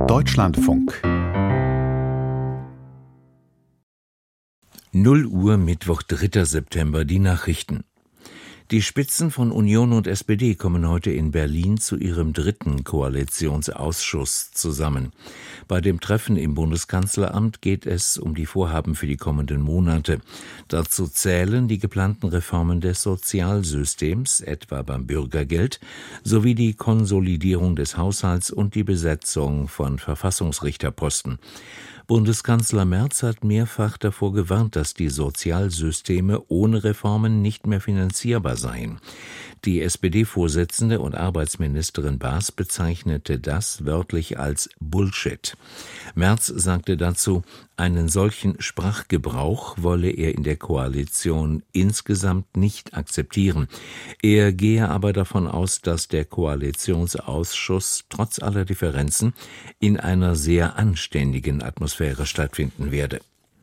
Deutschlandfunk 0 Uhr, Mittwoch, 3. September, die Nachrichten. Die Spitzen von Union und SPD kommen heute in Berlin zu ihrem 3. Koalitionsausschuss zusammen. Bei dem Treffen im Bundeskanzleramt geht es um die Vorhaben für die kommenden Monate. Dazu zählen die geplanten Reformen des Sozialsystems, etwa beim Bürgergeld, sowie die Konsolidierung des Haushalts und die Besetzung von Verfassungsrichterposten. Bundeskanzler Merz hat mehrfach davor gewarnt, dass die Sozialsysteme ohne Reformen nicht mehr finanzierbar seien. Die SPD-Vorsitzende und Arbeitsministerin Baas bezeichnete das wörtlich als Bullshit. Merz sagte dazu, einen solchen Sprachgebrauch wolle er in der Koalition insgesamt nicht akzeptieren. Er gehe aber davon aus, dass der Koalitionsausschuss trotz aller Differenzen in einer sehr anständigen Atmosphäre stattfinden werde.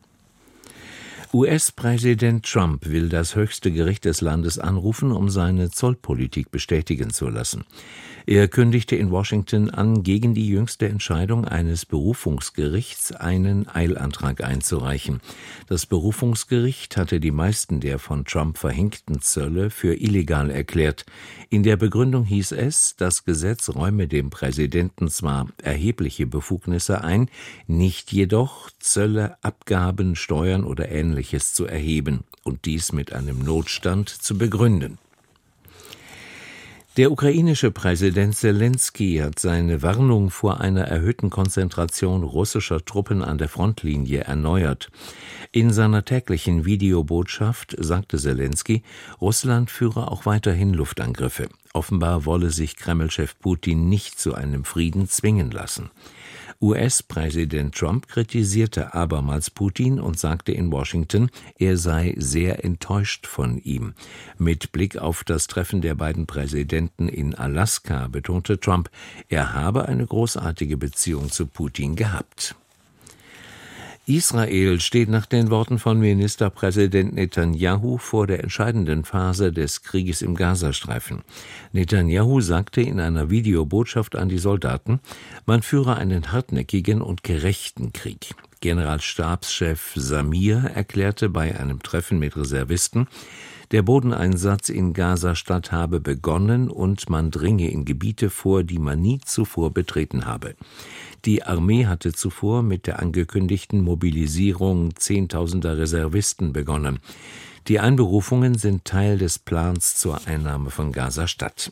US-Präsident Trump will das höchste Gericht des Landes anrufen, um seine Zollpolitik bestätigen zu lassen. Er kündigte in Washington an, gegen die jüngste Entscheidung eines Berufungsgerichts einen Eilantrag einzureichen. Das Berufungsgericht hatte die meisten der von Trump verhängten Zölle für illegal erklärt. In der Begründung hieß es, das Gesetz räume dem Präsidenten zwar erhebliche Befugnisse ein, nicht jedoch Zölle, Abgaben, Steuern oder Ähnliches zu erheben und dies mit einem Notstand zu begründen. Der ukrainische Präsident Selenskyj hat seine Warnung vor einer erhöhten Konzentration russischer Truppen an der Frontlinie erneuert. In seiner täglichen Videobotschaft sagte Selenskyj, Russland führe auch weiterhin Luftangriffe. Offenbar wolle sich Kreml-Chef Putin nicht zu einem Frieden zwingen lassen. US-Präsident Trump kritisierte abermals Putin und sagte in Washington, er sei sehr enttäuscht von ihm. Mit Blick auf das Treffen der beiden Präsidenten in Alaska betonte Trump, er habe eine großartige Beziehung zu Putin gehabt. Israel steht nach den Worten von Ministerpräsident Netanyahu vor der entscheidenden Phase des Krieges im Gazastreifen. Netanyahu sagte in einer Videobotschaft an die Soldaten, man führe einen hartnäckigen und gerechten Krieg. Generalstabschef Samir erklärte bei einem Treffen mit Reservisten, der Bodeneinsatz in Gaza-Stadt habe begonnen und man dringe in Gebiete vor, die man nie zuvor betreten habe. Die Armee hatte zuvor mit der angekündigten Mobilisierung Zehntausender Reservisten begonnen. Die Einberufungen sind Teil des Plans zur Einnahme von Gaza-Stadt.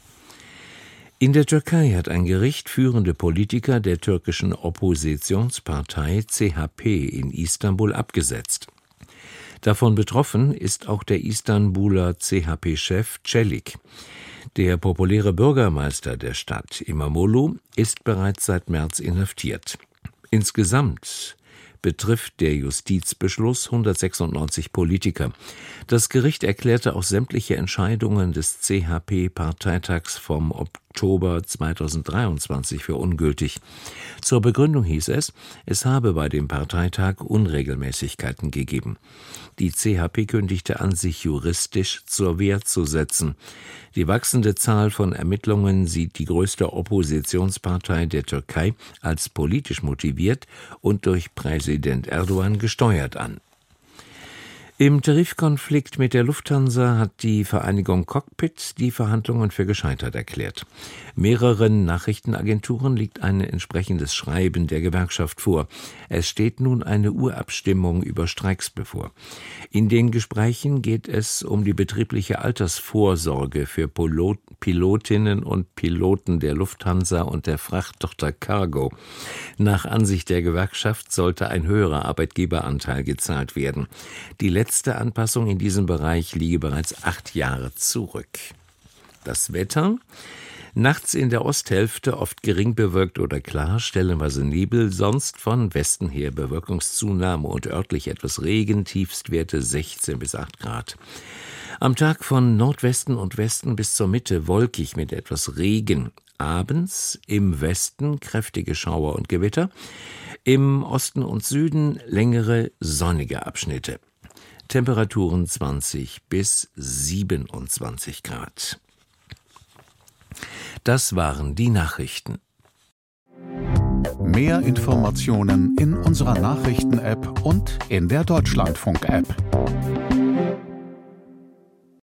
In der Türkei hat ein Gericht führende Politiker der türkischen Oppositionspartei CHP in Istanbul abgesetzt. Davon betroffen ist auch der Istanbuler CHP-Chef Çelik. Der populäre Bürgermeister der Stadt, İmamoğlu, ist bereits seit März inhaftiert. Insgesamt betrifft der Justizbeschluss 196 Politiker. Das Gericht erklärte auch sämtliche Entscheidungen des CHP-Parteitags vom Oktober 2023 für ungültig. Zur Begründung hieß es, es habe bei dem Parteitag Unregelmäßigkeiten gegeben. Die CHP kündigte an, sich juristisch zur Wehr zu setzen. Die wachsende Zahl von Ermittlungen sieht die größte Oppositionspartei der Türkei als politisch motiviert und durch Präsident Erdogan gesteuert an. Im Tarifkonflikt mit der Lufthansa hat die Vereinigung Cockpit die Verhandlungen für gescheitert erklärt. Mehreren Nachrichtenagenturen liegt ein entsprechendes Schreiben der Gewerkschaft vor. Es steht nun eine Urabstimmung über Streiks bevor. In den Gesprächen geht es um die betriebliche Altersvorsorge für Pilotinnen und Piloten der Lufthansa und der Frachttochter Cargo. Nach Ansicht der Gewerkschaft sollte ein höherer Arbeitgeberanteil gezahlt werden. Die letzte Anpassung in diesem Bereich liege bereits 8 Jahre zurück. Das Wetter? Nachts in der Osthälfte oft gering bewölkt oder klar, stellenweise Nebel, sonst von Westen her Bewölkungszunahme und örtlich etwas Regen, Tiefstwerte 16 bis 8 Grad. Am Tag von Nordwesten und Westen bis zur Mitte wolkig mit etwas Regen. Abends im Westen kräftige Schauer und Gewitter, im Osten und Süden längere sonnige Abschnitte. Temperaturen 20 bis 27 Grad. Das waren die Nachrichten. Mehr Informationen in unserer Nachrichten-App und in der Deutschlandfunk-App.